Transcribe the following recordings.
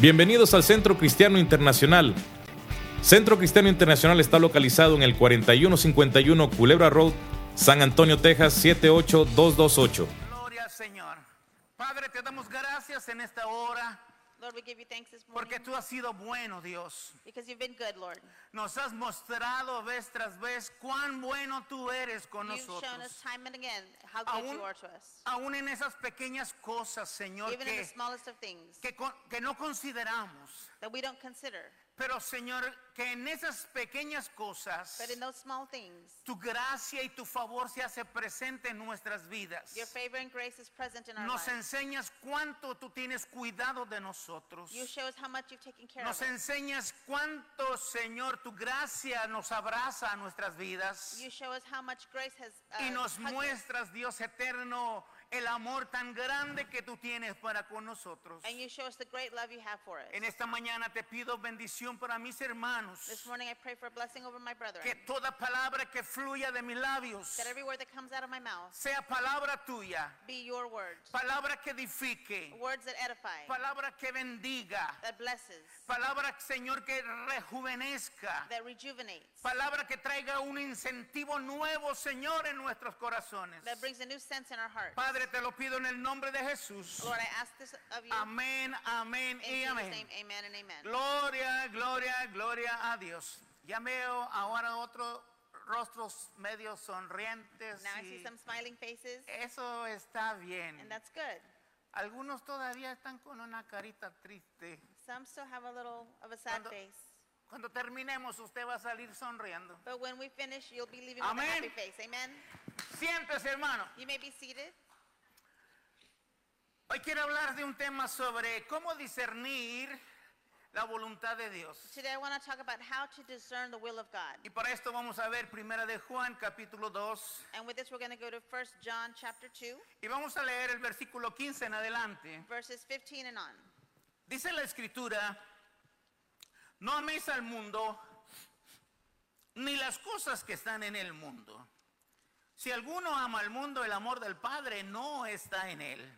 Bienvenidos al Centro Cristiano Internacional. Centro Cristiano Internacional está localizado en el 4151 Culebra Road, San Antonio, Texas, 78228. Gloria al Señor. Padre, te damos gracias en esta hora. Lord, we give you thanks this morning Porque tú has sido bueno, Dios. because you've been good, Lord. Nos has mostrado vez tras vez cuán bueno tú eres con You've shown us nosotros. time and again how good Aún, you are to us. aún en esas pequeñas cosas, Señor, Even in the smallest of things que no consideramos. that we don't consider. Pero, Señor, que en esas pequeñas cosas But in those small things, tu gracia y tu favor se hace presente en nuestras vidas. your favor and grace is present in our Nos lives. enseñas cuánto tú tienes cuidado de nosotros. You show us how much you've taken care Nos of us. enseñas cuánto, Señor, tu gracia nos abraza a nuestras vidas. You show us how much grace has Y nos hugged us. muestras, Dios eterno, el amor tan grande que tú tienes para con nosotros. And you show us the great love you have for us. En esta mañana te pido bendición para mis hermanos. This morning I pray for a blessing over my brethren. Que toda palabra que fluya de mis labios That every word that comes out of my mouth sea palabra tuya, be your words. palabra que edifique, Words that edify, palabra que bendiga, that blesses, palabra, Señor, que rejuvenezca, that rejuvenates, palabra que traiga un incentivo nuevo, Señor, en nuestros corazones. that brings a new sense in our hearts. Padre, te lo pido en el nombre de Jesús. Lord, I ask this of you. Amén, amén In y Jesus' amén. name, amen and amen. Gloria, gloria, gloria a Dios. Ya veo ahora otros rostros medio sonrientes. Now I see Y some smiling faces, eso está bien. and that's good. Algunos todavía están con una carita triste. Some still have a little of a sad Cuando- face. Cuando terminemos, usted va a salir sonriendo. But when we finish, you'll be leaving with a Amén. happy face. Amen. Siéntese, hermano. You may be seated. Hoy quiero hablar de un tema sobre cómo discernir la voluntad de Dios. Today I want to talk about how to discern the will of God. Y para esto vamos a ver Primera de Juan, capítulo 2. And with this, we're going to go to 1 John chapter 2, Y vamos a leer el versículo 15 en adelante. verses 15 and on. Dice la Escritura: no améis al mundo, ni las cosas que están en el mundo. Si alguno ama al mundo, el amor del Padre no está en él.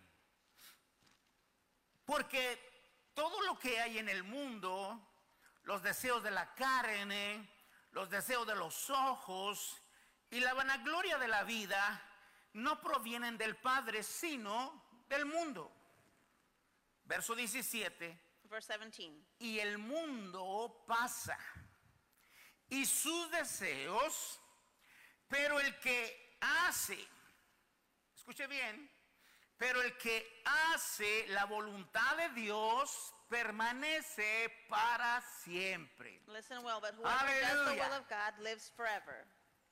Porque todo lo que hay en el mundo, los deseos de la carne, los deseos de los ojos y la vanagloria de la vida, no provienen del Padre, sino del mundo. Verso 17. Verse 17. Y el mundo pasa y sus deseos, pero el que hace, escuche bien, pero el que hace la voluntad de Dios permanece para siempre. Listen well, but whoever does the Aleluya. will of God lives forever.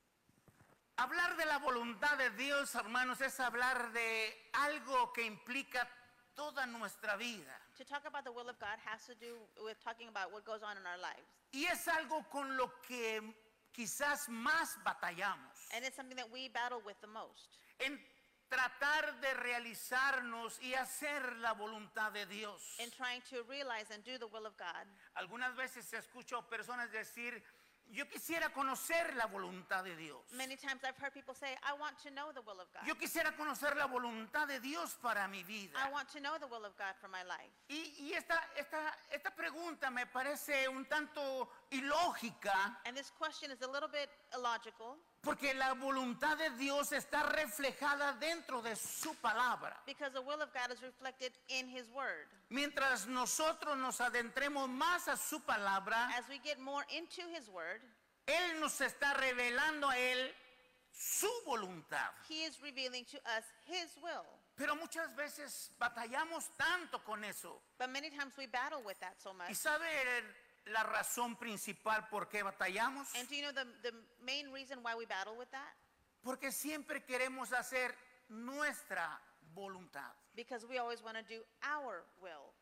Hablar de la voluntad de Dios, hermanos, es hablar de algo que implica toda nuestra vida. To talk about the will of God has to do with talking about what goes on in our lives. Y es algo con lo que quizás más batallamos. And it's something that we battle with the most. En tratar de realizarnos y hacer la voluntad de Dios. In trying to realize and do the will of God. Algunas veces escucho personas decir: yo quisiera conocer la voluntad de Dios. Many times I've heard people say, I want to know the will of God. Yo quisiera conocer la voluntad de Dios para mi vida. I want to know the will of God for my life. Y esta pregunta me parece un tanto ilógica, And this question is a little bit illogical porque la voluntad de Dios está reflejada dentro de su palabra. because the will of God is reflected in His Word. Mientras nosotros nos adentremos más a su palabra, As we get more into His Word, Él nos está revelando a Él su voluntad. He is revealing to us His will. Pero muchas veces batallamos tanto con eso. But many times we battle with that so ¿Y much. sabe la razón principal por qué batallamos? And do you know the main reason why we battle with that? Porque siempre queremos hacer nuestra voluntad. Because we always want to do our will.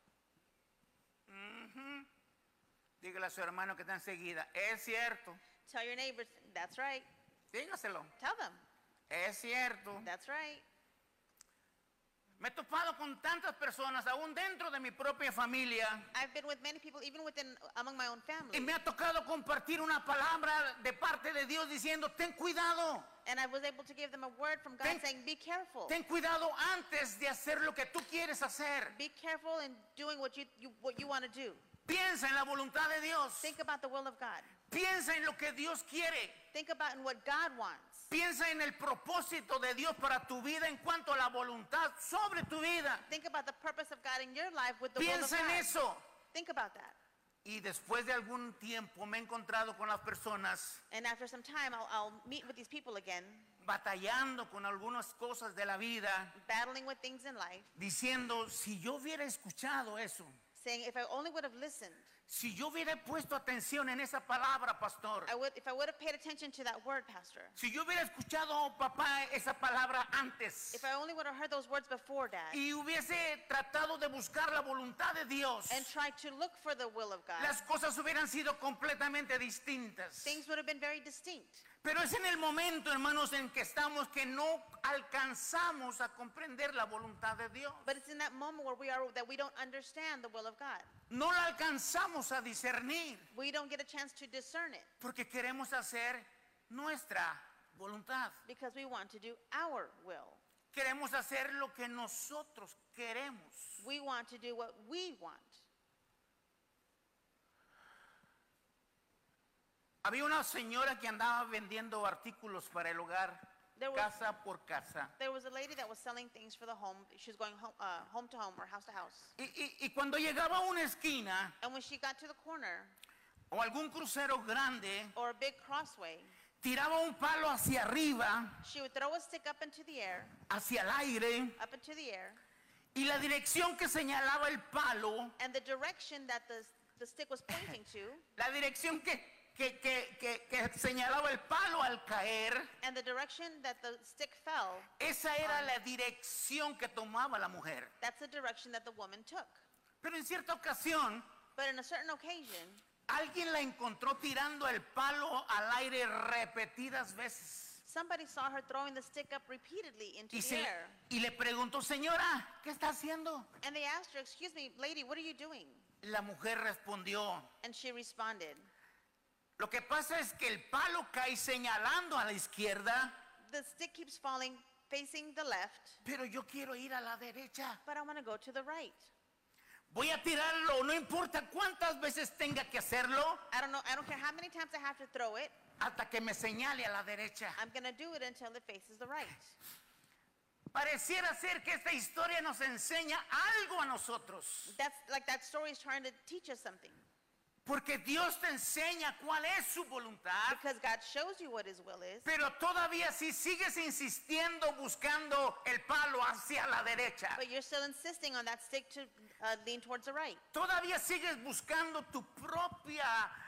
Dígale a su hermano que está enseguida: es cierto. Tell your neighbors, that's right. Dígaselo: Tell them, es cierto. that's right. Me he topado con tantas personas, aún dentro de mi propia familia, I've been with many people, even among my own family. y me ha tocado compartir una palabra de parte de Dios diciendo, ten cuidado. And I was able to give them a word from God saying, be careful. Ten cuidado antes de hacer lo que tú quieres hacer. Be careful in doing what you want to do. Piensa en la voluntad de Dios. Think about the will of God. Piensa en lo que Dios quiere. Think about in what God wants. Piensa en el propósito de Dios para tu vida en cuanto a la voluntad sobre tu vida. Think about the purpose of God in your life with the will of Piensa en God. eso. Think about that. Y después de algún tiempo me he encontrado con las personas And after some time, I'll meet with these people again, batallando con algunas cosas de la vida, battling with things in life, diciendo, si yo hubiera escuchado eso, saying, if I only would have listened, si yo hubiera puesto atención en esa palabra, pastor, if I would have paid attention to that word, Pastor, si yo hubiera escuchado, papá, esa palabra antes, if I only would have heard those words before, Dad, y hubiese tratado de buscar la voluntad de Dios, and tried to look for the will of God, las cosas hubieran sido completamente distintas. things would have been very distinct. Pero es en el momento, hermanos, en que estamos que no alcanzamos a comprender la voluntad de Dios. But it's in that moment where we don't understand the will of God. No la alcanzamos a discernir We don't get a chance to discern it porque queremos hacer nuestra voluntad. because we want to do our will. Queremos hacer lo que nosotros queremos. We want to do what we want. Había una señora que andaba vendiendo artículos para el hogar, casa por casa. There was a lady that was selling things for the home. She was going home to home or house to house. Y cuando llegaba a una esquina And when she got to the corner o algún crucero grande, or a big crossway, tiraba un palo hacia arriba, she would throw a stick up into the air, hacia el aire, up into the air, y la dirección que señalaba el palo, and the direction that the stick was pointing to, la dirección que señalaba el palo al caer, and the direction that the stick fell, esa era la dirección que tomaba la mujer. that's the direction that the woman took. Pero en cierta ocasión, But on a certain occasion, alguien la encontró tirando el palo al aire repetidas veces. somebody saw her throwing the stick up repeatedly into the air. Y le preguntó, señora, ¿qué está haciendo? And they asked her, excuse me, lady, what are you doing? La mujer respondió, And she responded, lo que pasa es que el palo cae señalando a la izquierda, the stick keeps falling facing the left, pero yo quiero ir a la derecha. but I want to go to the right. Voy a tirarlo, no importa cuántas veces tenga que hacerlo, I don't care how many times I have to throw it. hasta que me señale a la derecha. I'm going to do it until it faces the right. Pareciera ser que esta historia nos enseña algo a nosotros. That's like that story is trying to teach us something. Porque Dios te enseña cuál es su voluntad, Because God shows you what his will is. pero todavía si sigues insistiendo buscando el palo hacia la derecha, But you're still insisting on that stick to lean towards the right. todavía sigues buscando tu propia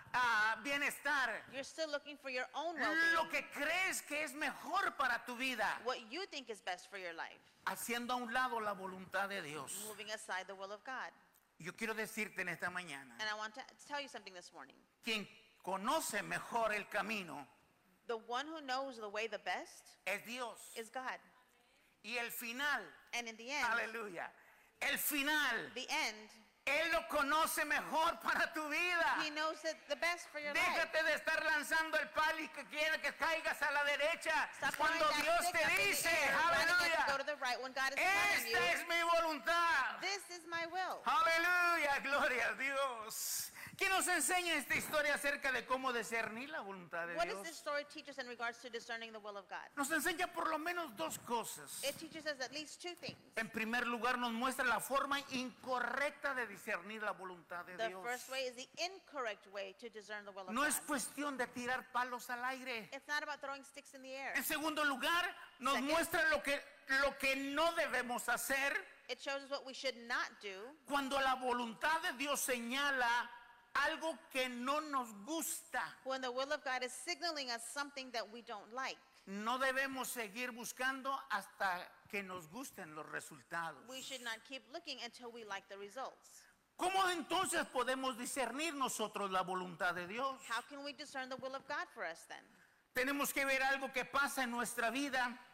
bienestar, You're still looking for your own lo well-being. que crees que es mejor para tu vida, What you think is best for your life. haciendo a un lado la voluntad de Dios. Moving aside the will of God. Yo quiero decirte en esta mañana, And I want to tell you something this morning. quien conoce mejor el camino The one who knows the way the best es Dios. is God. Y el final, And in the end, aleluya, el final, the end, Él lo conoce mejor para tu vida. he knows it the best for your life. Déjate de estar lanzando el palo y que quiere que caigas a la derecha. Stop Cuando throwing that Dios stick te up in the dice, air, wanting it to aleluya, go to the right when God is telling you, esta es mi voluntad. this is my will. Aleluya, gloria a Dios. ¿Qué nos enseña esta historia acerca de cómo discernir la voluntad de What does this Dios? story teach us in regards to discerning the will of God? Nos enseña por lo menos dos cosas. It teaches us at least two things. En primer lugar, nos muestra la forma incorrecta de discernir la voluntad de The Dios. first way is the incorrect way to discern the will of No es God. cuestión de tirar palos al aire. It's not about throwing sticks in the air. En segundo lugar, nos Second. muestra lo que no debemos hacer It shows us what we should not do cuando la voluntad de Dios señala algo que no nos gusta. when the will of God is signaling us something that we don't like. No debemos seguir buscando hasta que nos gusten los resultados. We should not keep looking until we like the results. ¿Cómo entonces podemos discernir nosotros la voluntad de Dios? How can we discern the will of God for us then? Tenemos que ver algo que pasa en nuestra vida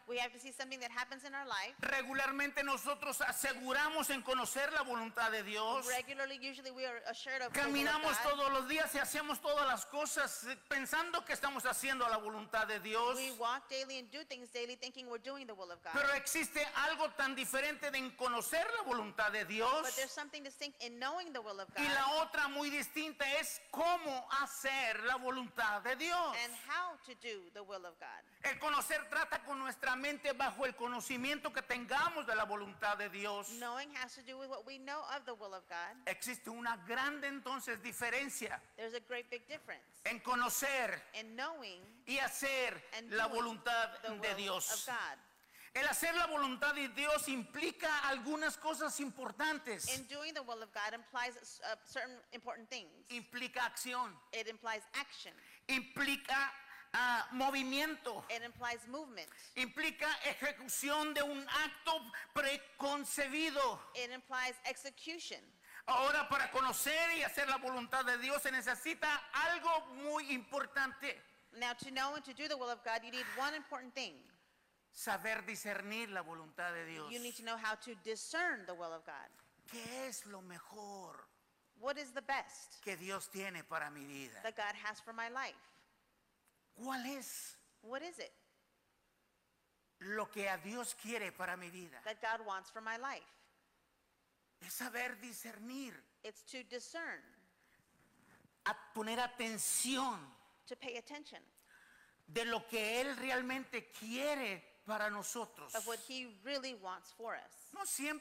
We have to see something that happens in our life. Regularmente nosotros aseguramos en conocer la voluntad de Dios. Regularly, usually we are assured of the will of Caminamos God. todos los días y hacemos todas las cosas pensando que estamos haciendo la voluntad de Dios. We walk daily and do things daily thinking we're doing the will of God. Pero existe algo tan diferente de en conocer la voluntad de Dios. But there's something distinct in knowing the will of God Y la otra muy distinta es cómo hacer la voluntad de Dios. and how to do the will of God. El conocer trata con nuestra mente bajo el conocimiento que tengamos de la voluntad de Dios. Knowing has to do with what we know of the will of God. Existe una grande entonces diferencia There's a great big difference en conocer in knowing y hacer and la doing voluntad the de will Dios. of God. El hacer la voluntad de Dios implica algunas cosas importantes. In doing the will of God implies certain important things. Implica acción, It implies action. implica movimiento, It implies movement. implica ejecución de un acto preconcebido. It implies execution. Ahora, para conocer y hacer la voluntad de Dios se necesita algo muy importante: Now, to know and to do the will of God, you need one important thing. saber discernir la voluntad de Dios. You need to know how to discern the will of God. ¿Qué es lo mejor What is the best que Dios tiene para mi vida? that God has for my life? ¿Cuál es What is it lo que a Dios quiere para mi vida? that God wants for my life? Es saber discernir, It's to discern, a poner atención to pay attention de lo que Él realmente quiere para nosotros. of what He really wants for us.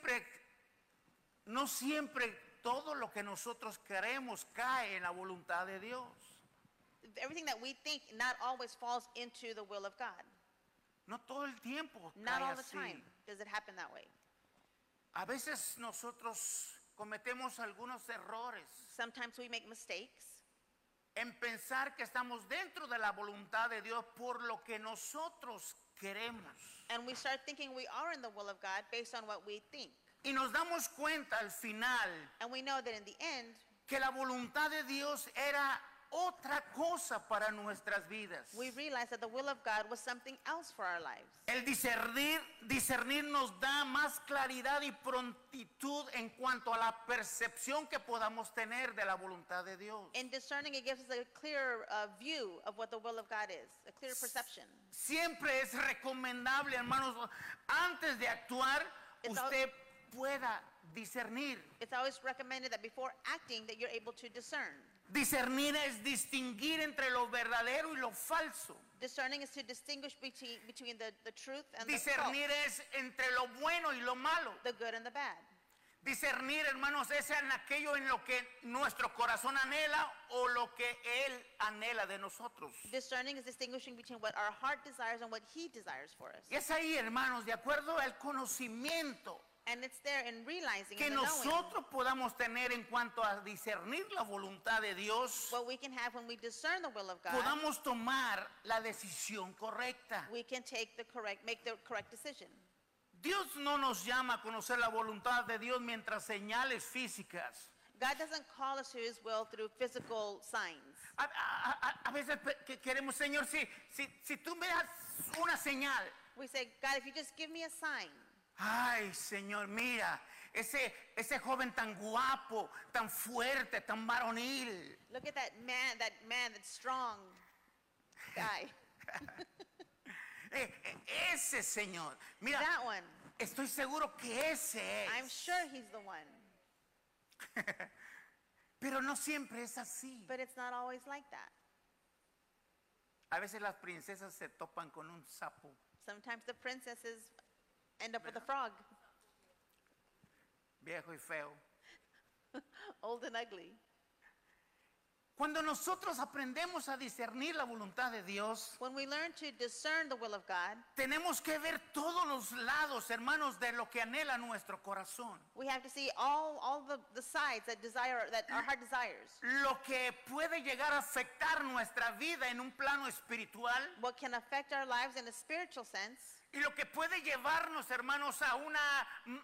No siempre todo lo que nosotros queremos cae en la voluntad de Dios. Everything that we think not always falls into the will of God. No todo el tiempo Not cae all the así. time does it happen that way. A veces nosotros cometemos algunos errores Sometimes we make mistakes en pensar que estamos dentro de la voluntad de Dios por lo que nosotros queremos. and we start thinking we are in the will of God based on what we think. Y nos damos cuenta al final And we know that in the end, que la voluntad de Dios era otra cosa para nuestras vidas. we realize that the will of God was something else for our lives. El discernir nos da más claridad y prontitud en cuanto a la percepción que podamos tener de la voluntad de Dios. In discerning, it gives us a clear view of what the will of God is, a clear perception. Siempre es recomendable, hermanos, antes de actuar, It's usted pueda discernir. It's always recommended that before acting that you're able to discern. Discernir es distinguir entre lo verdadero y lo falso. Discerning is to distinguish between the truth and the Discernir es entre lo bueno y lo malo. the good and the bad. Discernir, hermanos, es en aquello en lo que nuestro corazón anhela o lo que Él anhela de nosotros. Discerning is distinguishing between what our heart desires and what He desires for us. Y es ahí, hermanos, de acuerdo al conocimiento And it's there in realizing que and the knowing nosotros podamos tener en cuanto a discernir la voluntad de Dios, what we can have when we discern the will of God. podamos tomar la decisión correcta. We can make the correct decision. Dios no nos llama a conocer la voluntad de Dios mientras señales físicas. God doesn't call us to His will through physical signs. A veces queremos, Señor, si tú me das una señal. We say, God, if you just give me a sign. Ay, Señor, mira, ese joven tan guapo, tan fuerte, tan varonil. Look at that man, that strong guy. Ese Señor, mira, That one. estoy seguro que ese es. I'm sure he's the one. Pero no siempre es así. But it's not always like that. A veces las princesas se topan con un sapo. Sometimes the princesses end up with a frog, Viejo y feo. old and ugly. Cuando nosotros aprendemos a discernir la voluntad de Dios, When we learn to discern the will of God, tenemos que ver todos los lados, hermanos, de lo que anhela nuestro corazón. we have to see all the sides that our heart desires. Lo que puede llegar a afectar nuestra vida en un plano espiritual What can affect our lives in a spiritual sense Y lo que puede llevarnos, hermanos, a una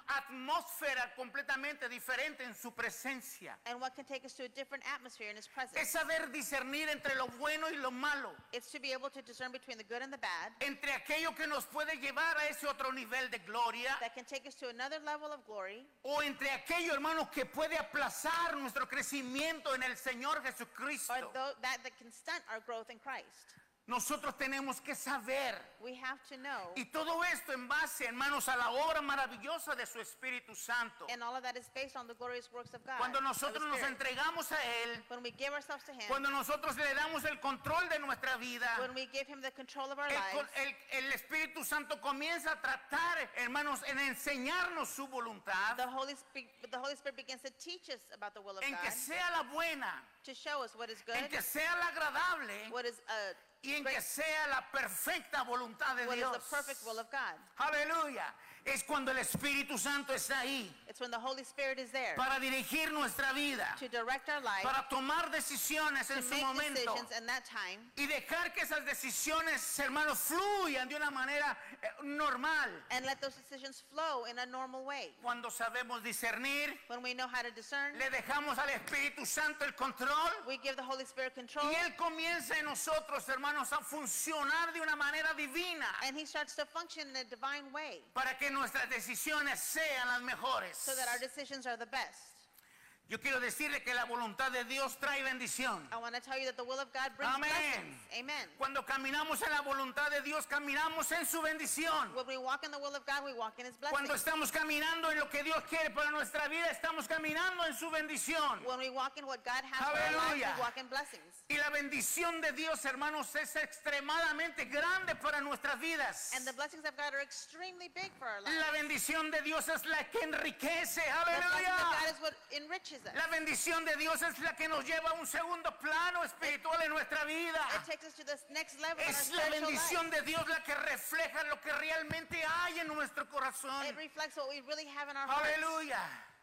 atmósfera completamente diferente en su presencia. And what can take us to a different atmosphere in His presence. Es saber discernir entre lo bueno y lo malo. It's to be able to discern between the good and the bad. Entre aquello que nos puede llevar a ese otro nivel de gloria. That can take us to another level of glory. O entre aquello, hermanos, que puede aplazar nuestro crecimiento en el Señor Jesucristo. Or that can stunt our growth in Christ. Nosotros tenemos que saber. We have to know. Y todo esto en base, hermanos, a la obra maravillosa de su Espíritu Santo. And all of that is based on the glorious works of God. Cuando nosotros of the nos Spirit. entregamos a Él, When we give ourselves to Him. cuando nosotros le damos el control de nuestra vida, When we give Him the control of our lives. el Espíritu Santo comienza a tratar, hermanos, en enseñarnos su voluntad, The Holy Spirit begins to teach us about the will of en God. que sea la buena, To show us what is good. en que sea la agradable What is y en que sea la perfecta voluntad de what is Dios. the perfect will of God. Aleluya. Es cuando el Espíritu Santo está ahí It's when the Holy Spirit is there para dirigir nuestra vida, to direct our life, para tomar decisiones to en su make momento decisions in that time, y dejar que esas decisiones, hermanos, fluyan de una manera normal. and let those decisions flow in a normal way. Cuando sabemos discernir, When we know how to discern, le dejamos al Espíritu Santo el control we give the Holy Spirit control, y Él comienza en nosotros, hermanos, a funcionar de una manera divina and He starts to function in a divine way para que nuestras decisiones sean las mejores. so that our decisions are the best. Yo quiero decirle que la voluntad de Dios trae bendición. I want to tell you that the will of God brings Amén. blessings. Amen. Cuando caminamos en la voluntad de Dios, caminamos en su bendición. When we walk in the will of God, we walk in His blessings. Cuando estamos caminando en lo que Dios quiere para nuestra vida, estamos caminando en su bendición. When we walk in what God has for our lives, Aleluya. we walk in blessings. Y la bendición de Dios, hermanos, es extremadamente grande para nuestras vidas. And the blessings of God are extremely big for our lives. La bendición de Dios es la que enriquece. The blessings of God Aleluya. is what enriches us. La bendición de Dios es la que nos lleva a un segundo plano espiritual en nuestra vida. It takes us to this next level in our Es la spiritual bendición life. de Dios la que refleja lo que realmente hay en nuestro corazón. It reflects what we really have in our hearts. Aleluya.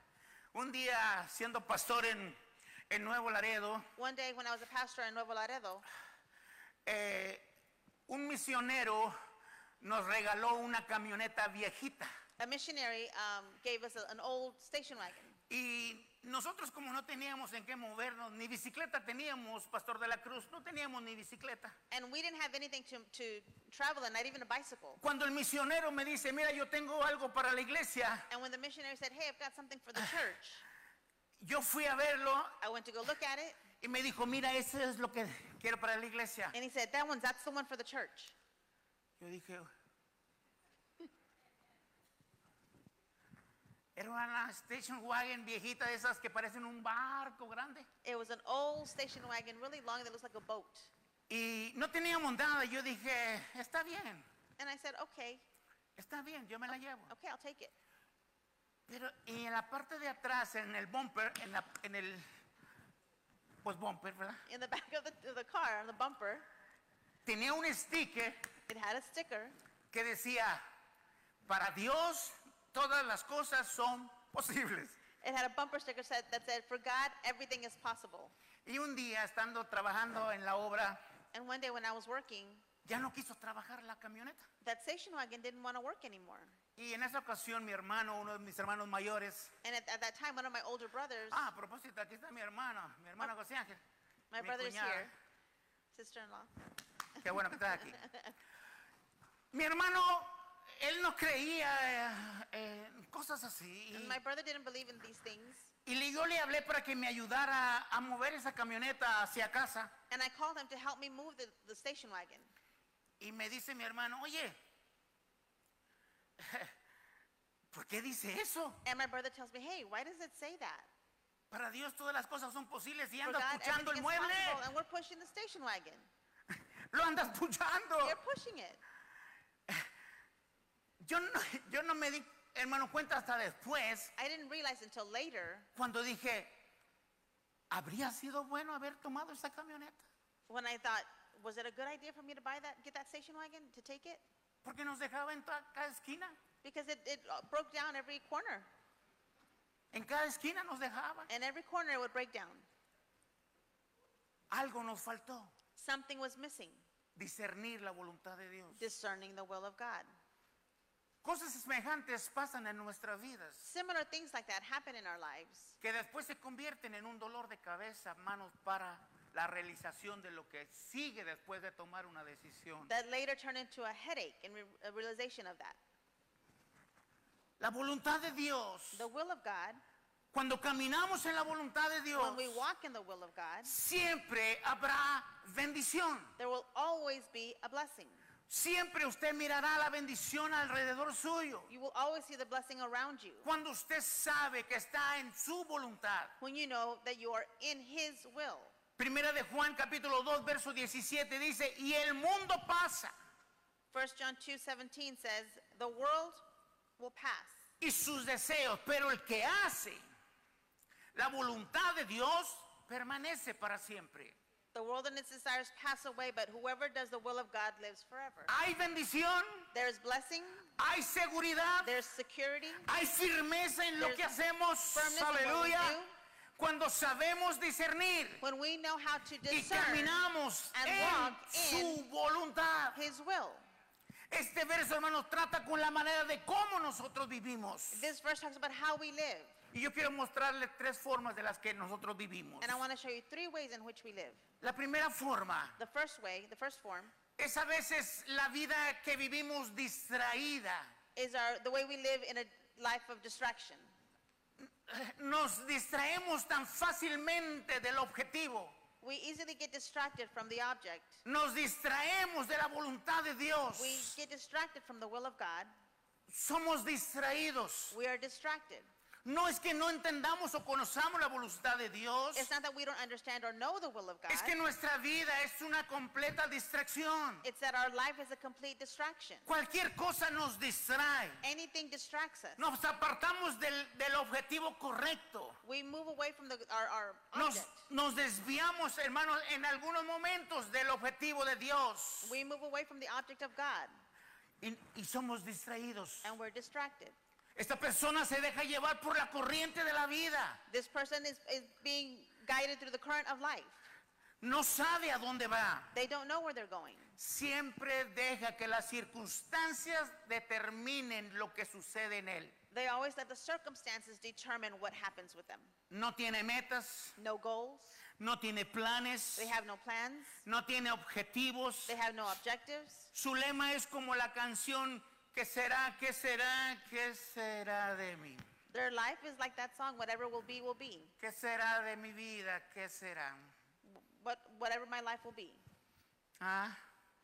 Un día siendo pastor en Nuevo Laredo, One day when I was a pastor in Nuevo Laredo, un misionero nos regaló una camioneta viejita. a missionary gave us an old station wagon. Y nosotros, como no teníamos en qué movernos, ni bicicleta teníamos, Pastor de la Cruz, no teníamos ni bicicleta. And we didn't have anything to travel in, not even a bicycle. Cuando el misionero me dice, mira, yo tengo algo para la iglesia, And when the missionary said, hey, I've got something for the church, yo fui a verlo I went to go look at it, y me dijo, mira, eso es lo que quiero para la iglesia. and he said, that's the one for the church. Yo dije, era una station wagon viejita de esas que parecen un barco grande. It was an old station wagon, really long, that looks like a boat. Y no teníamos nada. Yo dije, está bien, And I said, okay, yo me la llevo. okay, I'll take it. Pero y en la parte de atrás, en el bumper, en el pues bumper, ¿verdad? In the back of the car, on the bumper, Tenía un sticker it had a sticker que decía, para Dios todas las cosas son posibles. It had a bumper sticker that said, for God, everything is possible. Y un día, estando trabajando en la obra, And one day when I was working, ya no quiso trabajar la camioneta. that station wagon didn't want to work anymore. Y en esa ocasión mi hermano, uno de mis hermanos mayores, And at that time, one of my older brothers, a propósito, aquí está mi hermano José Ángel, my mi brother's cuñada. here, sister-in-law. Qué bueno que estás aquí. Mi hermano, él no creía en cosas así. And my brother didn't believe in these things. Yo le hablé para que me ayudara a mover esa camioneta hacia casa. And I called him to help me move the station wagon. Y me dice mi hermano, oye, ¿por qué dice eso? And my brother tells me, hey, why does it say that? Para Dios todas las cosas son posibles y For andas God, puchando everything el is mueble. possible, and we're pushing the station wagon. Lo andas puchando. You're pushing it. Yo no me di, hermano, cuenta hasta después, I didn't realize until later cuando dije, ¿habría sido bueno haber tomado esa camioneta? when I thought, was it a good idea for me to get that station wagon, to take it? Porque nos dejaba en cada esquina. Because it broke down every corner. En cada esquina nos dejaba. And every corner it would break down. Algo nos faltó. Something was missing. Discernir la voluntad de Dios. Discerning the will of God. Cosas semejantes pasan en nuestras vidas, Similar things like that happen in our lives que después se convierten en un dolor de cabeza, hermanos, para la realización de lo que sigue después de tomar una decisión. that later turn into a headache and a realization of that. La voluntad de Dios, The will of God, cuando caminamos en la voluntad de Dios, when we walk in the will of God, siempre habrá bendición. there will always be a blessing. Siempre usted mirará la bendición alrededor suyo. You will always see the blessing around you Cuando usted sabe que está en su voluntad. when you know that you are in His will. Primera de Juan capítulo 2 verso 17 dice, y el mundo pasa 1 John 2:17 says, the world will pass y sus deseos, pero el que hace la voluntad de Dios permanece para siempre. The world and its desires pass away, but whoever does the will of God lives forever. Hay bendición, There is blessing, hay seguridad, there's security, hay firmeza en lo There's que hacemos. firmness in what we Aleluya. do. Cuando sabemos discernir when we know how to y discern caminamos and en walk su voluntad. His will. Este verso, hermanos, trata con la manera de cómo nosotros vivimos. This verse talks about how we live. Y yo quiero mostrarles tres formas de las que nosotros vivimos. And I want to show you three ways in which we live. La primera forma The first way, the first form, es a veces la vida que vivimos distraída. is the way we live in a life of distraction. Nos distraemos tan fácilmente del objetivo. We easily get distracted from the object. Nos distraemos de la voluntad de Dios. We get distracted from the will of God. Somos distraídos. We are distracted. No es que no entendamos o conozcamos la voluntad de Dios. It's not that we don't understand or know the will of God. Es que nuestra vida es una completa distracción. It's that our life is a complete distraction. Cualquier cosa nos distrae. Anything distracts us. Nos apartamos del objetivo correcto. We move away from our object. Nos desviamos, hermanos, en algunos momentos del objetivo de Dios. We move away from the object of God, Y somos distraídos. and we're distracted. Esta persona se deja llevar por la corriente de la vida. This person is being guided through the current of life. No sabe a dónde va. They don't know where they're going. Siempre deja que las circunstancias determinen lo que sucede en él. They always let the circumstances determine what happens with them. No tiene metas, No goals. no tiene planes, They have no plans. no tiene objetivos. They have no objectives. Su lema es como la canción, ¿qué será, qué será, qué será de mí? Their life is like that song, whatever will be, will be. ¿Qué será de mi vida? ¿Qué será? Whatever my life will be. ¿Ah?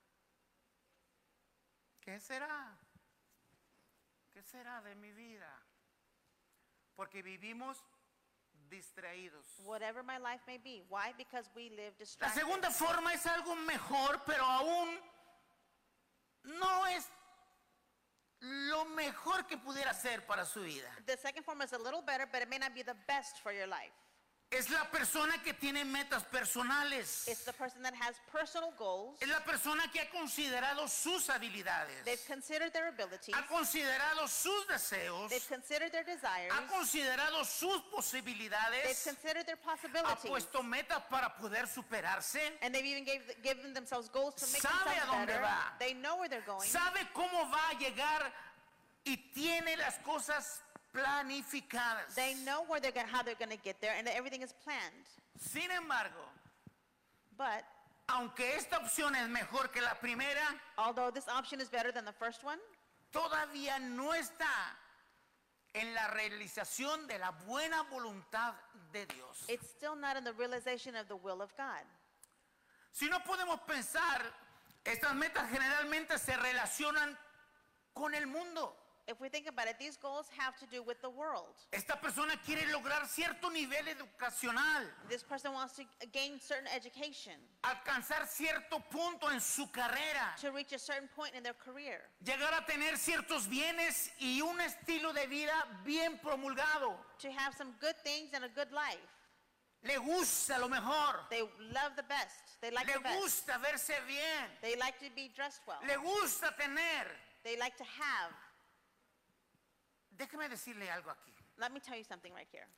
¿Qué será? ¿Qué será de mi vida? Porque vivimos distraídos. Whatever my life may be. Why? Because we live La distracted. segunda forma es algo mejor, pero aún no es lo mejor que pudiera ser para su vida. The second form is a little better, but it may not be the best for your life. Es la persona que tiene metas personales. It's the person that has personal goals. Es la persona que ha considerado sus habilidades. They've considered their abilities. Ha considerado sus deseos. They've considered their desires. Ha considerado sus They've posibilidades. considered their Ha possibilities. puesto metas para poder superarse. And they've even given themselves goals to make Sabe themselves a dónde better. va. They know where they're going. Sabe cómo va a llegar y tiene las cosas planificadas. They know where how they're going to get there, and everything is planned. Sin embargo, But aunque esta opción es mejor que la primera, although this option is better than the first one, todavía no está en la realización de la buena voluntad de Dios. it's still not in the realization of the will of God. Si no podemos pensar, estas metas generalmente se relacionan con el mundo. If we think about it, these goals have to do with the world. Esta persona quiere lograr cierto nivel educacional, This person wants to gain certain education, alcanzar cierto punto en su carrera, to reach a certain point in their career, llegar a tener ciertos bienes y un estilo de vida bien promulgado. to have some good things and a good life. Le gusta lo mejor, They love the best. They like le the best. gusta verse bien, They like to be dressed well. le gusta tener. They like to have. Déjeme decirle algo aquí. Let me tell you something right here.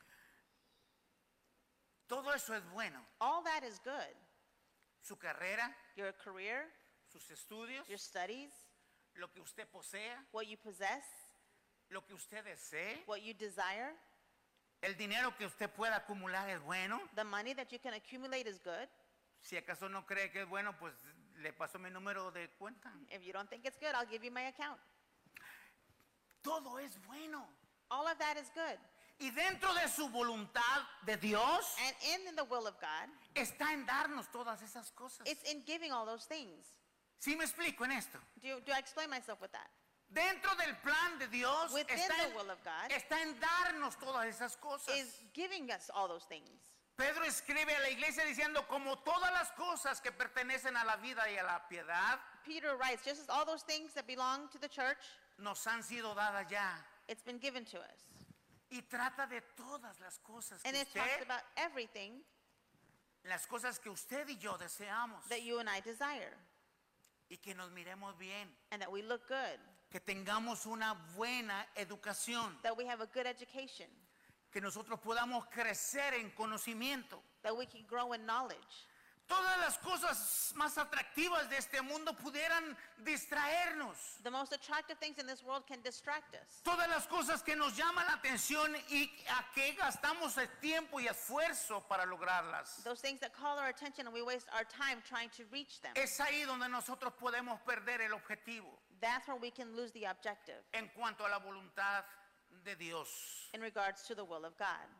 Todo eso es bueno. All that is good. Su carrera, Your career, sus estudios, your studies, lo que usted posea, what you possess, lo que usted desee. what you desire. El dinero que usted pueda acumular es bueno. The money that you can accumulate is good. Si acaso no cree que es bueno, pues le paso mi número de cuenta. If you don't think it's good, I'll give you my account. Todo es bueno. All of that is good. Y dentro de su voluntad de Dios And in the will of God, está en darnos todas esas cosas. it's in giving all those things. ¿Sí me explico en esto? Do I explain myself with that? Dentro del plan de Dios Within the will of God está en darnos todas esas cosas. is giving us all those things. Pedro escribe a la iglesia diciendo, como todas las cosas que pertenecen a la vida y a la piedad, Peter writes, just as all those things that belong to the church, nos han sido dadas ya. it's been given to us. Y trata de todas las cosas que And it talks usted, about everything las cosas que usted y yo deseamos. that you and I desire, Y que nos miremos bien, and that we look good, que tengamos una buena educación, that we have a good education, que nosotros podamos crecer en conocimiento. that we can grow in knowledge. Todas las cosas más atractivas de este mundo pudieran distraernos. The most attractive things in this world can distract us. Todas las cosas que nos llaman la atención y a que gastamos el tiempo y esfuerzo para lograrlas. Those things that call our attention and we waste our time trying to reach them. Es ahí donde nosotros podemos perder el objetivo That's where we can lose the objective en cuanto a la voluntad de Dios. in regards to the will of God.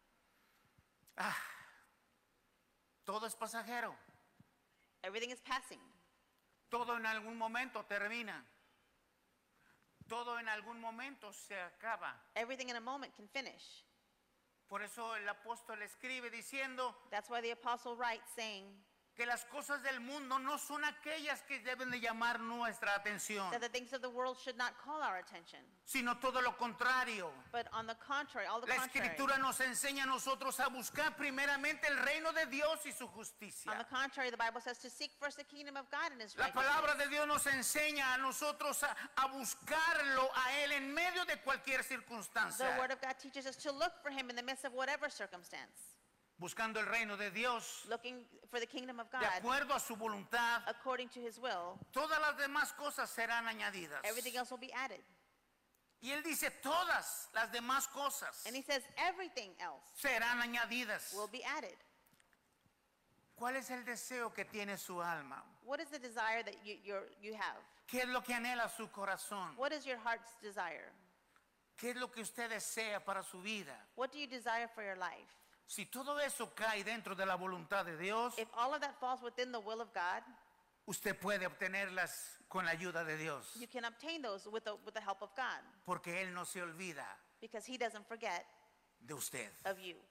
Todo es pasajero. Everything is passing. Todo en algún momento termina. Todo en algún momento se acaba. Everything in a moment can finish. Por eso el apóstol escribe diciendo That's why the apostle writes saying que las cosas del mundo no son aquellas que deben de llamar nuestra atención, that the things of the world should not call our attention, sino todo lo contrario. but on the contrary, all the La contrary. escritura nos enseña a nosotros a buscar primeramente el reino de Dios y su On justicia. the contrary, the Bible says to seek first the kingdom of God and his La palabra righteousness. de Dios nos enseña a nosotros a buscarlo a Él en medio de cualquier The circunstancia. word of God teaches us to look for him in the midst of whatever circumstance, Buscando el reino de Dios looking for the kingdom of de God acuerdo a su voluntad. according to his will. Todas las demás cosas serán añadidas. Everything else will be added. Y Él dice, todas las demás cosas And he says everything else serán añadidas. will be added. ¿Cuál es el deseo que tiene su alma? What is the desire that you have? ¿Qué es lo que anhela su corazón? What is your heart's desire? ¿Qué es lo que usted desea para su vida? What do you desire for your life? Si todo eso cae dentro de la voluntad de Dios, If all of that falls within the will of God, usted puede obtenerlas con la ayuda de Dios. you can obtain those with the help of God, Porque Él no se olvida because he doesn't forget de usted. of you.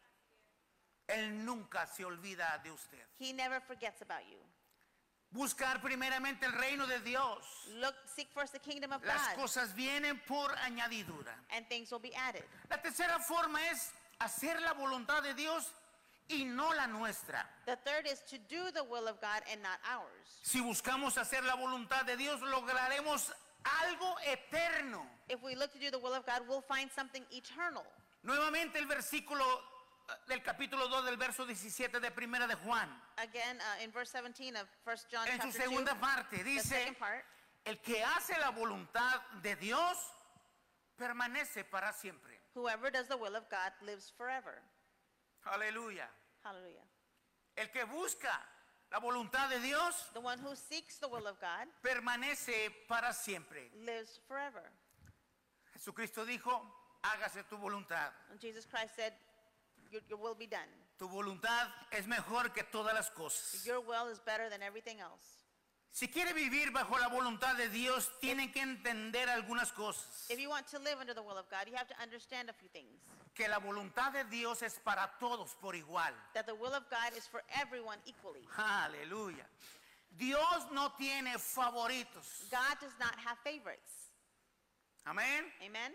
Él nunca se olvida de usted. He never forgets about you. Buscar primeramente el reino de Dios. Seek first the kingdom of Las God, cosas vienen por añadidura. and things will be added. La tercera forma es hacer la voluntad de Dios y no la nuestra. The third is to do the will of God and not ours. Si buscamos hacer la voluntad de Dios, lograremos algo eterno. If we look to do the will of God, we'll find something eternal. Nuevamente el versículo del capítulo 2 del verso 17 de Primera de Juan. Again, in verse 17 of 1 John En su chapter 2, segunda parte the dice, second part, el que hace la voluntad de Dios permanece para siempre. whoever does the will of God lives forever. Aleluya. Hallelujah. El que busca la voluntad de Dios The one who seeks the will of God permanece para siempre. lives forever. Jesucristo dijo, hágase tu voluntad. And Jesus Christ said, your will be done. Tu voluntad es mejor que todas las cosas. Your will is better than everything else. Si quiere vivir bajo la voluntad de Dios, tiene que entender algunas cosas. If you want to live under the will of God, you have to understand a few things. Que la voluntad de Dios es para todos por igual. That the will of God is for everyone equally. Aleluya. Dios no tiene favoritos. God does not have favorites. Amén. Amen?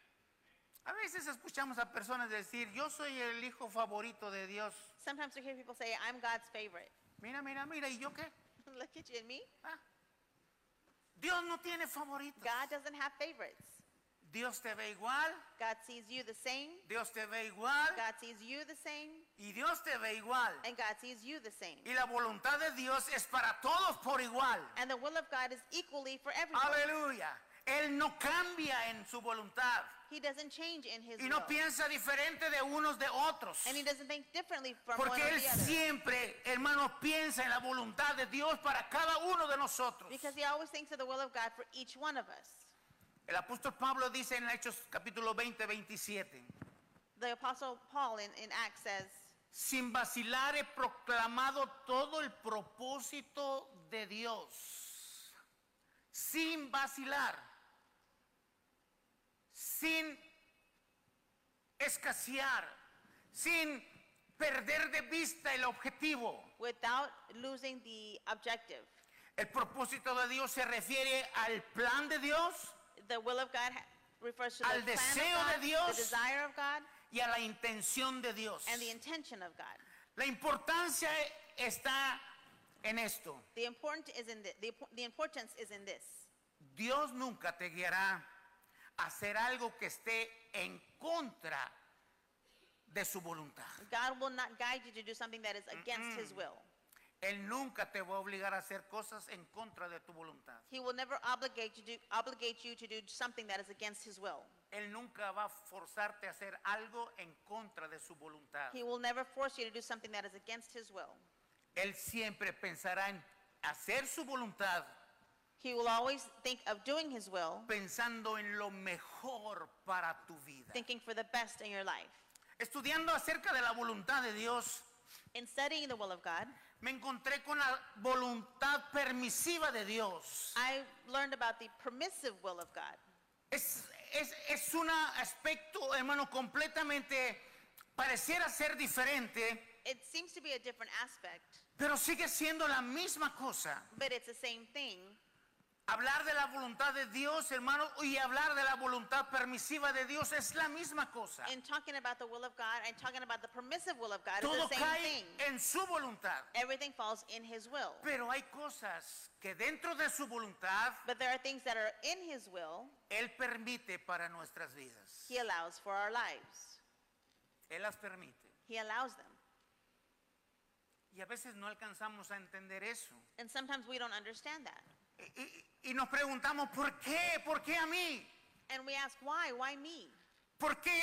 A veces escuchamos a personas decir, yo soy el hijo favorito de Dios. Sometimes we hear people say, I'm God's favorite. Mira, mira, mira, ¿y yo qué? Look at you and me. Ah. Dios no tiene favoritos. God doesn't have favorites. Dios te ve igual, God sees you the same. Dios te ve igual God sees you the same. y Dios te ve igual. And God sees you the same. Y la voluntad de Dios es para todos por igual. And the will of God is equally for everyone. Aleluya. Él no cambia en su voluntad He doesn't change in his y no will. piensa diferente de unos de otros. And he doesn't think differently from one Porque or Él the other. siempre, hermano, piensa en la voluntad de Dios para cada uno de nosotros. Because he always thinks of the will of God for each one of us. El apóstol Pablo dice en Hechos capítulo 20, 27. The Apostle Paul in Acts says, Sin vacilar he proclamado todo el propósito de Dios. Sin vacilar. Sin escasear. Sin perder de vista el objetivo. without losing the objective. El propósito de Dios se refiere al plan de Dios The will of God refers to Al the plan deseo of God, de Dios. the desire of God, y a la intención de Dios. and the intention of God. La importancia está en esto. The importance is in the importance is in this. Dios nunca te guiará a hacer algo que esté en contra de su voluntad. God will not guide you to do something that is against his will. Él nunca te va a obligar a hacer cosas en contra de tu voluntad. He will never obligate you to do something that is against his will. Él nunca va a forzarte a hacer algo en contra de su voluntad. He will never force you to do something that is against his will. Él siempre pensará en hacer su voluntad He will always think of doing his will, pensando en lo mejor para tu vida. thinking for the best in your life. Estudiando acerca de la voluntad de Dios, In studying the will of God, me encontré con la voluntad permisiva de Dios. I learned about the permissive will of God. Es un aspecto, hermano, completamente, pareciera ser diferente, It seems to be a different aspect, pero sigue siendo la misma cosa. but it's the same thing. Hablar de la voluntad de Dios, hermano, y hablar de la voluntad permisiva de Dios es la misma cosa. In talking about the will of God and talking about the permissive will of God Todo is the same cae thing. en su voluntad. Everything falls in his will. Pero hay cosas que dentro de su voluntad, But there are things that are in his will, Él permite para nuestras vidas. he allows for our lives. Él las permite. He allows them. Y a veces no alcanzamos a entender eso. And sometimes we don't understand that. Y nos preguntamos, ¿por qué? ¿Por qué a mí? And we ask, why? Why me? ¿Por qué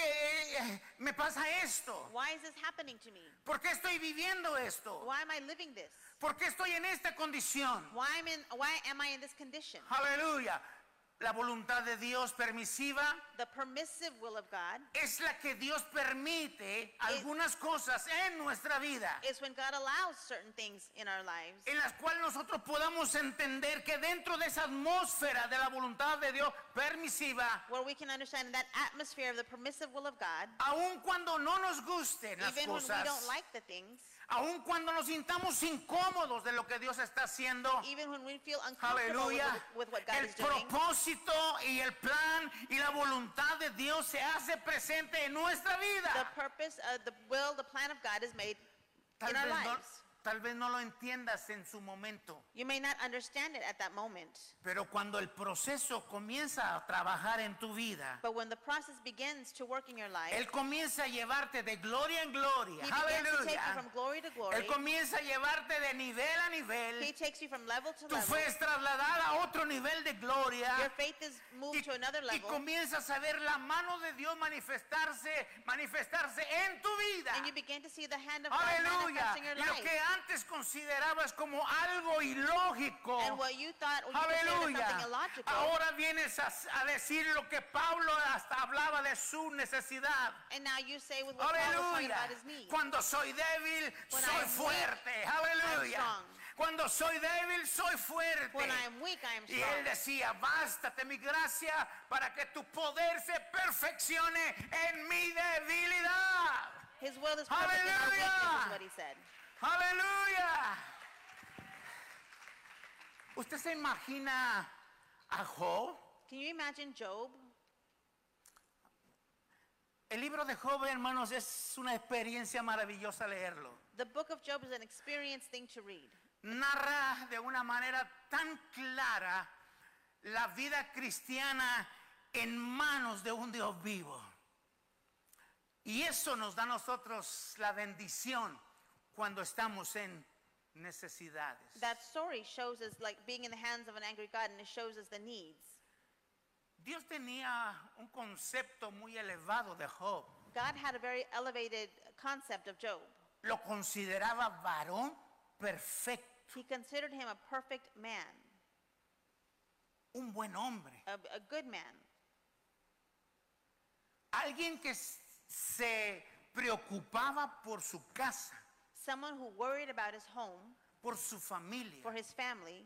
me pasa esto? Why is this happening to me? ¿Por qué estoy viviendo esto? Why am I living this? ¿Por qué estoy en esta condición? Why am I in this condition? Aleluya. La voluntad de Dios permisiva The permissive will of God es la que Dios permite algunas cosas en nuestra vida, is when God allows certain things in our lives, en las cuales nosotros podamos entender que dentro de esa atmósfera de la voluntad de Dios permisiva, where we can understand that atmosphere of the permissive will of God, aun cuando no nos gusten las even when we cosas, don't like the things, aun cuando nos sintamos incómodos de lo que Dios está haciendo, even when we feel uncomfortable aleluya, with what God el is doing, propósito y el plan y la voluntad de Dios se hace presente en nuestra the vida. purpose, the will, the plan of God is made in our lives. Tal vez no lo entiendas en su momento, You may not understand it at that moment, pero cuando el proceso comienza a trabajar en tu vida, but when the process begins to work in your life, Él comienza a llevarte de gloria en gloria. He begins to take you Aleluya. from glory to glory. Él comienza a llevarte de nivel a He nivel. takes you from level to Tu level. fe es trasladada a otro nivel de gloria. Your faith is moved to another Y level, comienzas a ver la mano de Dios manifestarse en tu vida. and you begin to see the hand of God Aleluya. manifesting your Y lo life. que antes considerabas como algo ilógico. And what you thought you considered Aleluya. something illogical, Ahora vienes a decir lo que Pablo hasta hablaba de su necesidad. and now you say with what Paul was talking Aleluya. about his need. Cuando soy débil, When soy I'm weak, fuerte. I'm Aleluya. strong. Cuando soy débil, soy fuerte. When I am weak, I am Y él strong. decía, bástate mi gracia para que tu poder se perfeccione en mi debilidad. His will is perfect in our weakness, is what he said. Aleluya. ¿Usted se imagina a Job? Can you imagine Job? El libro de Job, hermanos, es una experiencia maravillosa leerlo. The book of Job is an experience thing to read. Narra de una manera tan clara la vida cristiana en manos de un Dios vivo. Y eso nos da a nosotros la bendición cuando estamos en necesidades. That story shows us like being in the hands of an angry God, and it shows us the needs. Dios tenía un concepto muy elevado de Job. God had a very elevated concept of Job. Lo consideraba varón perfecto, He considered him a perfect man, un buen hombre, a good man, alguien que se preocupaba por su casa, someone who worried about his home, por su familia. for his family.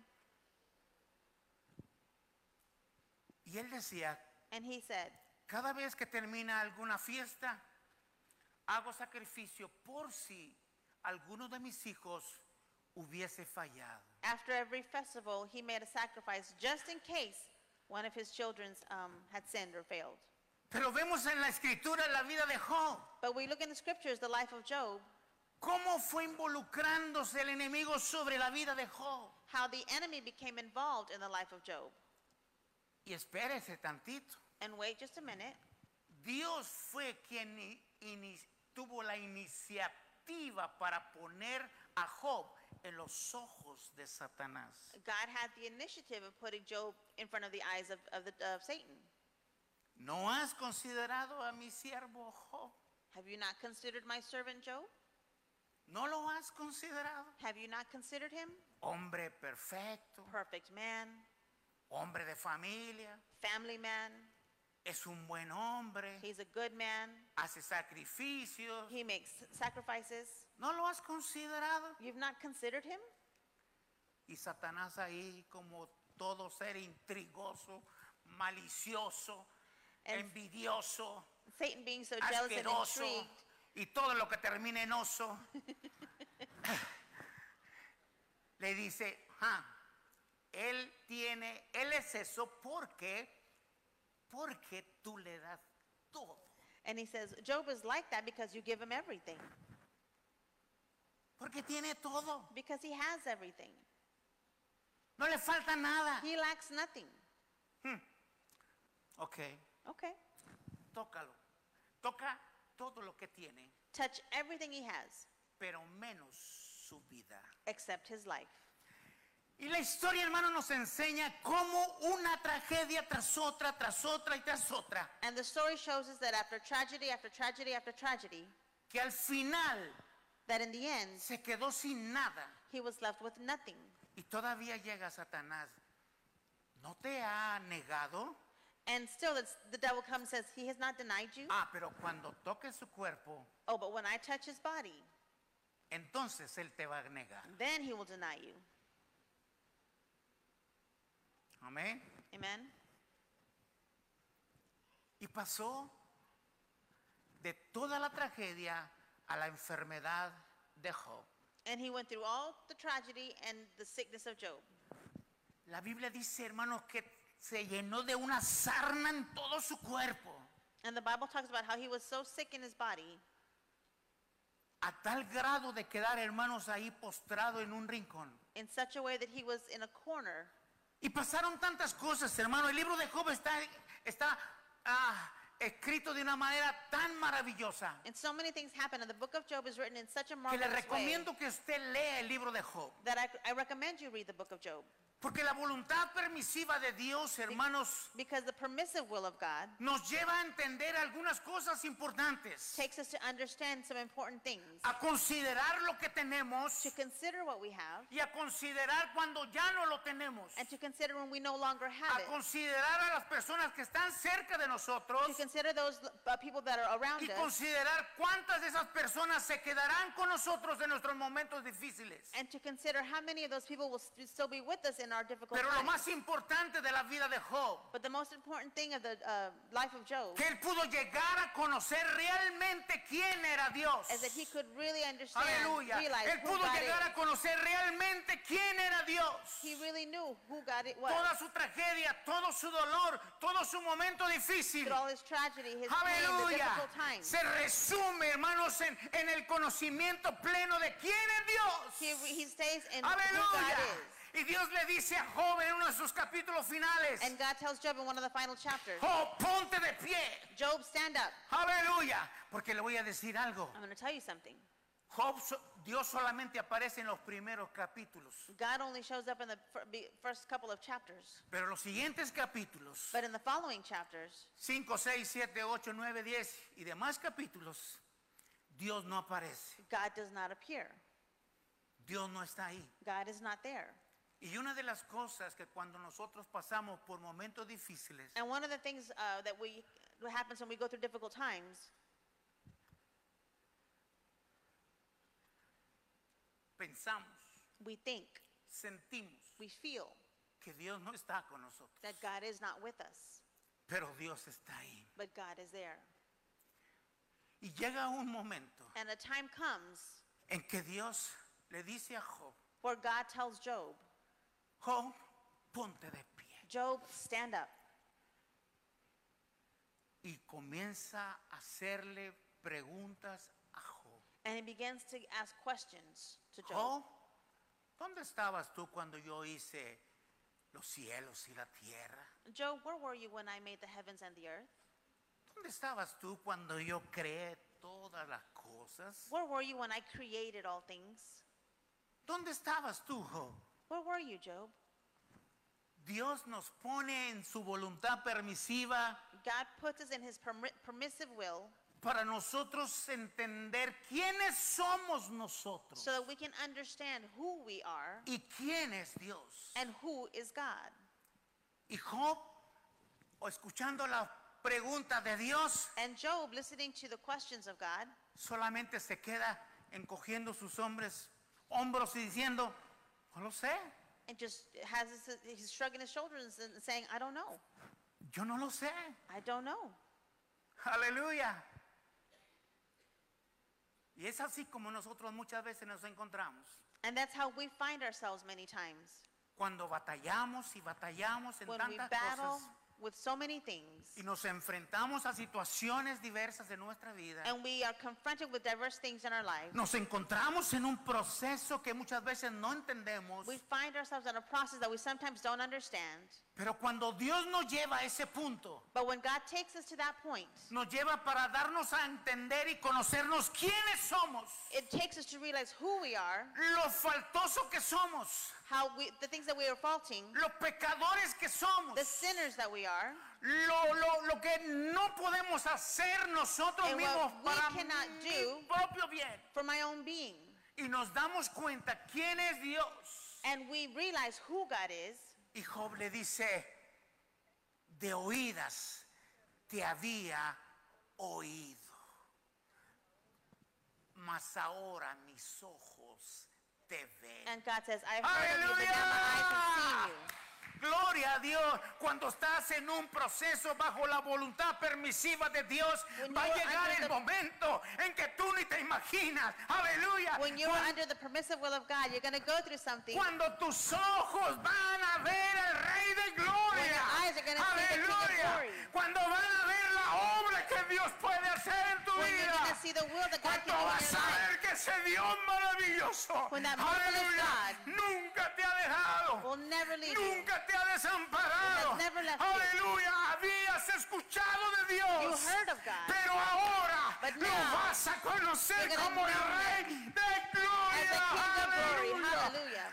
Y él decía, And he said, cada vez que termina alguna fiesta, hago sacrificio por si alguno de mis hijos hubiese fallado. after every festival, he made a sacrifice just in case one of his children had sinned or failed. Pero vemos en la escritura la vida de Job, But we look in the scriptures, the life of Job, cómo fue involucrándose el enemigo sobre la vida de Job. how the enemy became involved in the life of Job. Y espérese tantito. And wait just a minute. Dios fue quien tuvo la iniciativa para poner a Job en los ojos de Satanás. God had the initiative of putting Job in front of the eyes of Satan. ¿No has considerado a mi siervo Job? Have you not considered my servant Job? ¿No lo has considerado? Have you not considered him? Hombre perfecto, Perfect man, hombre de familia, family man. es un buen hombre, He's a good man. hace sacrificios. He makes sacrifices. ¿No lo has considerado? You've not considered him? Y Satanás ahí como todo ser intrigoso, malicioso, And envidioso, Satan being so jealous and asqueroso intrigued, y todo lo que termine en oso, le dice, él es eso porque tú le das todo. and he says, Job is like that because you give him everything. Porque tiene todo, Because he has everything. no le falta nada. He lacks nothing. Ok, Okay. tócalo. Toca todo lo que tiene, Touch everything he has pero menos su vida. except his life. Y la historia, hermano, nos enseña cómo una tragedia tras otra y tras otra, And the story shows us that after tragedy, after tragedy, after tragedy, que al final that in the end, se quedó sin nada. he was left with nothing. Y todavía llega Satanás. ¿No te ha negado? And still, the devil comes and says, he has not denied you. Pero cuando toque su cuerpo, Oh, but when I touch his body, entonces él te va a negar. then he will deny you. Amén. Amen? Y pasó de toda la tragedia a la enfermedad de Job. And he went through all the tragedy and the sickness of Job. La Biblia dice, hermanos, que se llenó de una sarna en todo su cuerpo, And the Bible talks about how he was so sick in his body, a tal grado de quedar, hermanos, ahí postrado en un rincón. in such a way that he was in a corner. Y pasaron tantas cosas, hermano. El libro de Job está escrito de una manera tan maravillosa And so many things happened. And the book of Job is written in such a que le marvelous way recomiendo que usted lea el libro de Job. that I recommend you read the book of Job. Porque la voluntad permisiva de Dios, hermanos, Because the permissive will of God nos lleva a entender algunas cosas importantes, takes us to understand some important things, a considerar lo que tenemos to consider what we have, y a considerar cuando ya no lo tenemos, and to consider when we no longer have a it, considerar a las personas que están cerca de nosotros to consider those people that are around y us, considerar cuántas de esas personas se quedarán con nosotros en nuestros momentos difíciles. and to consider how many of those people will still be with us in our difficult Pero lo times. más importante de la vida de Job, But the most important thing of the life of Job que él pudo llegar a conocer realmente quién era Dios. is that he could really understand, Aleluya. realize Él who pudo God llegar is. a conocer realmente quién era Dios. He really knew who God it was. Toda su tragedia, todo su dolor, todo su momento difícil. Through all his tragedy, his pain, the Aleluya. difficult times. Se resume, hermanos, en el conocimiento pleno de quién es Dios. He stays in who God Aleluya. is. Y Dios le dice a Job en uno de sus capítulos finales, And God tells Job in one of the final chapters, Job, ponte de pie. Job, stand up. Aleluya. Porque le voy a decir algo. I'm going to tell you something. Job, Dios solamente aparece en los primeros capítulos. God only shows up in the first couple of chapters. Pero los siguientes capítulos, But in the following chapters, 5, 6, 7, 8, 9, 10 y demás capítulos, Dios no aparece. God does not appear. Dios no está ahí. God is not there. Y una de las cosas que cuando nosotros pasamos por momentos difíciles, And one of the things what happens when we go through difficult times, pensamos, we think, sentimos we feel que Dios no está con nosotros. that God is not with us, Pero Dios está ahí. but God is there. Y llega un momento And a time comes en que Dios le dice a Job, where God tells Job, Job, ponte de pie. Job, stand up. Y comienza a hacerle preguntas a Job. And he begins to ask questions to Job. Job, ¿dónde estabas tú cuando yo hice los cielos y la tierra? Job, where were you when I made the heavens and the earth? ¿Dónde estabas tú cuando yo creé todas las cosas? Where were you when I created all things? ¿Dónde estabas tú, Job? Where were you, Job? Dios nos pone en su voluntad permisiva God puts us in his permissive will para nosotros entender quiénes somos nosotros so that we can understand who we are y quién es Dios. and who is God. Y Job, o escuchando las preguntas de Dios, And Job, listening to the questions of God, solamente se queda encogiendo sus hombros y diciendo, no lo sé, and just he's shrugging his shoulders and saying, I don't know. yo no lo sé. I don't know. Aleluya. Y es así como nosotros muchas veces nos encontramos. And that's how we find ourselves many times. Cuando batallamos y batallamos en When we tantas battle cosas with so many things y nos enfrentamos a situaciones diversas de nuestra vida, and we are confronted with diverse things in our life, nos encontramos en un proceso que muchas veces no entendemos, we find ourselves in a process that we sometimes don't understand. pero cuando Dios nos lleva a ese punto, But when God takes us to that point, nos lleva para darnos a entender y conocernos quiénes somos, it takes us to realize who we are, lo faltoso que somos, the things that we are faulting, los pecadores que somos, the sinners that we are, lo que no podemos hacer nosotros and mismos what we para cannot mi do propio bien. for my own being. Y nos damos cuenta quién es Dios. And we realize who God is. Y Job le dice, de oídas te había oído, mas ahora mis ojos te ven. And God says, I've heard of you, but now my eyes have seen you. Gloria a Dios. Cuando estás en un proceso bajo la voluntad permisiva de Dios, When va a you're llegar under el the- momento en que tú ni te imaginas. Aleluya. When you're under the permissive will of God, you're going to go through something. Cuando tus ojos van a ver al Rey de Gloria. When your eyes are gonna see the King of Aleluya. Glory. Cuando van a ver la obra que Dios puede hacer en tu When you're vida. going to see the will that God can Cuando do in vas your a life, ver que ese Dios maravilloso, When that marvelous aleluya, God nunca te ha dejado, will never leave you. nunca te ha desamparado. Has never left you. Aleluya, habías escuchado de You Dios, heard of God, pero ahora but lo now vas a conocer you're gonna como el know Rey de as the Gloria. King of Glory. Aleluya. Hallelujah.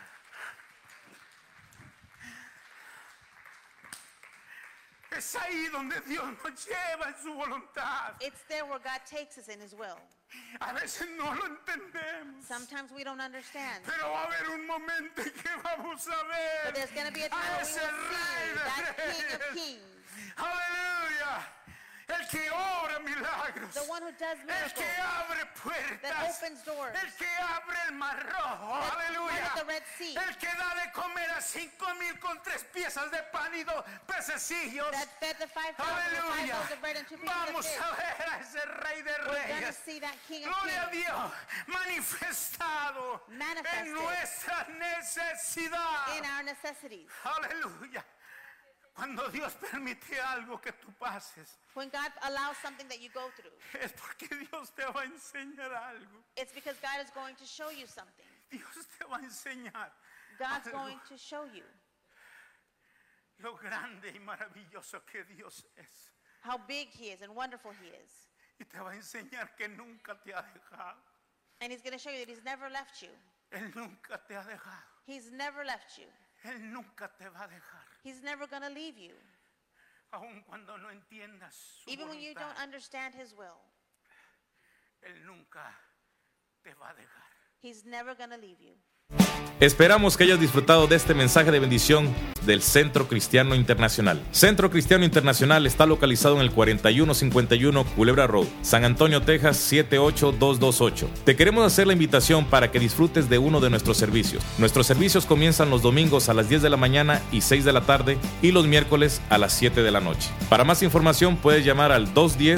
Es ahí donde Dios nos lleva en su voluntad. It's there where God takes us in his will. A veces no lo entendemos. Sometimes we don't understand. Pero va a haber un momento en que vamos a But ver there's going to be a time a when we ese will Rey see de that King of Reyes. Kings, Aleluya. El que obra milagros. the one who does El que miracles, abre that puertas. opens doors, El que abre el mar rojo. that Aleluya. parted the Red Sea, El que da de comer a 5,000 con 3 piezas de pan y 2 pececillos. that fed the 5,000 with 5 Aleluya. loaves of bread and 2 pieces of Vamos fish. a ver a ese Rey de We're going to Reyes. see that King of Gloria a Kings Dios, manifestado Manifested en nuestra necesidad. in our necessities. Aleluya. Cuando Dios permite algo que tú pases, When God allows something that you go through, es porque Dios te va a enseñar algo. it's because God is going to show you something. Dios te va a enseñar God's going to show you lo grande y maravilloso que Dios es. how big He is and wonderful He is. Y te va a enseñar que nunca te ha dejado. And He's going to show you that He's never left you. Él nunca te ha dejado. He's never left you. Él nunca te va a dejar. He's never going to leave you. Aun cuando no entiendas su Even when you don't voluntad, understand His will, Él nunca te va a dejar. He's never going to leave you. Esperamos que hayas disfrutado de este mensaje de bendición del Centro Cristiano Internacional. Centro Cristiano Internacional está localizado en el 4151 Culebra Road, San Antonio, Texas 78228. Te queremos hacer la invitación para que disfrutes de uno de nuestros servicios. Nuestros servicios comienzan los domingos a las 10 de la mañana y 6 de la tarde y los miércoles a las 7 de la noche. Para más información puedes llamar al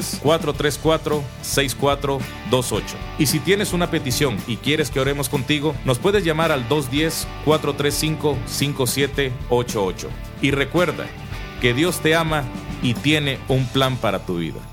210-434-6428. Y si tienes una petición y quieres que oremos contigo, nos puedes llamar al 210-435-5788. Y recuerda que Dios te ama y tiene un plan para tu vida.